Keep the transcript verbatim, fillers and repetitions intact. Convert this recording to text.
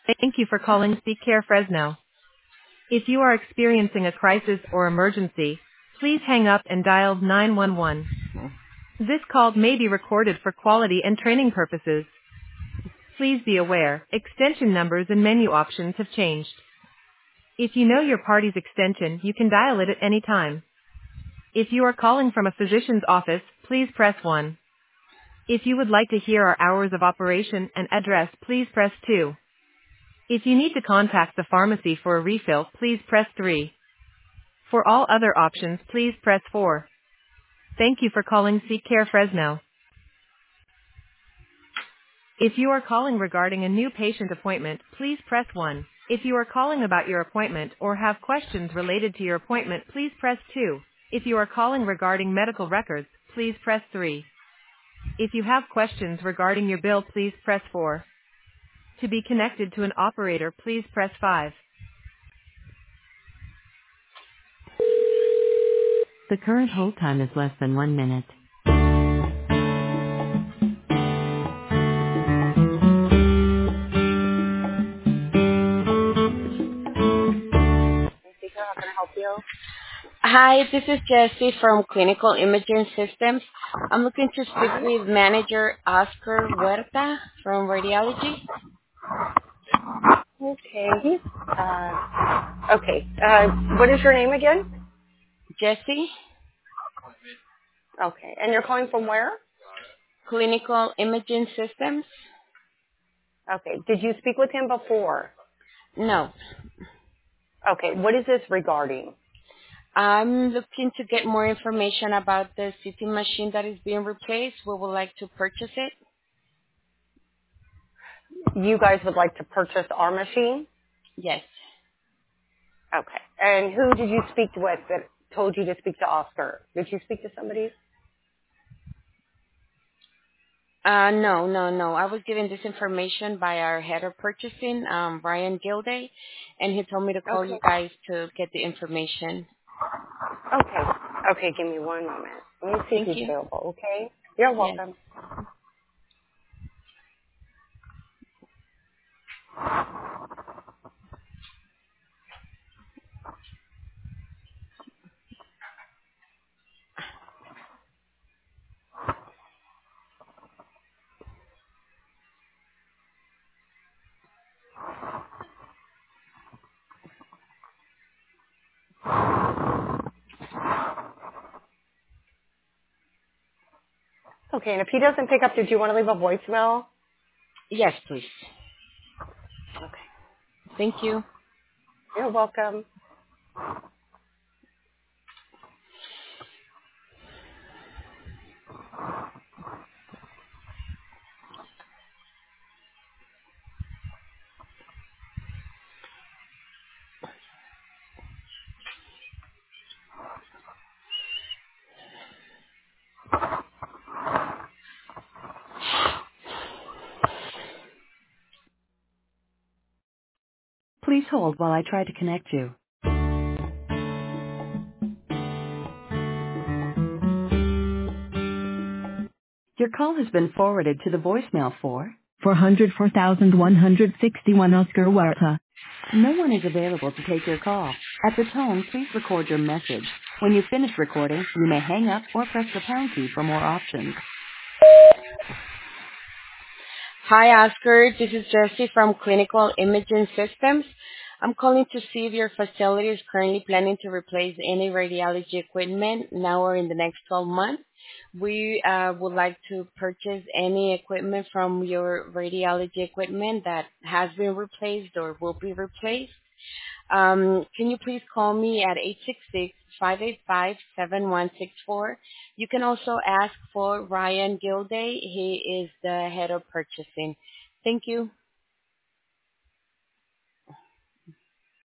Thank you for calling Seek Care Fresno. If you are experiencing a crisis or emergency, please hang up and dial nine one one. This call may be recorded for quality and training purposes. Please be aware, extension numbers and menu options have changed. If you know your party's extension, you can dial it at any time. If you are calling from a physician's office, please press one. If you would like to hear our hours of operation and address, please press two. If you need to contact the pharmacy for a refill, please press three. For all other options, please press four. Thank you for calling Seek Care Fresno. If you are calling regarding a new patient appointment, please press one. If you are calling about your appointment or have questions related to your appointment, please press two. If you are calling regarding medical records, please press three. If you have questions regarding your bill, please press four. To be connected to an operator, please press five. The current hold time is less than one minute. How can I help you? Hi, this is Jessie from Clinical Imaging Systems. I'm looking to speak with manager Oscar Huerta from Radiology. Okay. Uh, okay. Uh, what is your name again? Jessie, Okay. And you're calling from where? Clinical Imaging Systems? Okay. Did you speak with him before? No. Okay. What is this regarding? I'm looking to get more information about the C T machine that is being replaced. We would like to purchase it. You guys would like to purchase our machine? Yes. Okay. And who did you speak with that told you to speak to Oscar? Did you speak to somebody? Uh, no, no, no. I was given this information by our head of purchasing, um, Brian Gilday, and he told me to call you Okay. guys to get the information. Okay. Okay, give me one moment. Let me see if Thank he's you. available, okay? You're Yes. welcome. Okay, and if he doesn't pick up, did you want to leave a voicemail? Yes, please. Okay. Thank you. You're welcome. Please hold while I try to connect you. Your call has been forwarded to the voicemail for four hundred four thousand one hundred sixty-one Oscar Huerta. No one is available to take your call. At the tone, please record your message. When you finish recording, you may hang up or press the pound key for more options. Hi, Oscar. This is Jessie from Clinical Imaging Systems. I'm calling to see if your facility is currently planning to replace any radiology equipment now or in the next twelve months. We uh, would like to purchase any equipment from your radiology equipment that has been replaced or will be replaced. Um, can you please call me at eight six six, five eight five, seven one six four? You can also ask for Ryan Gilday. He is the head of purchasing. Thank you.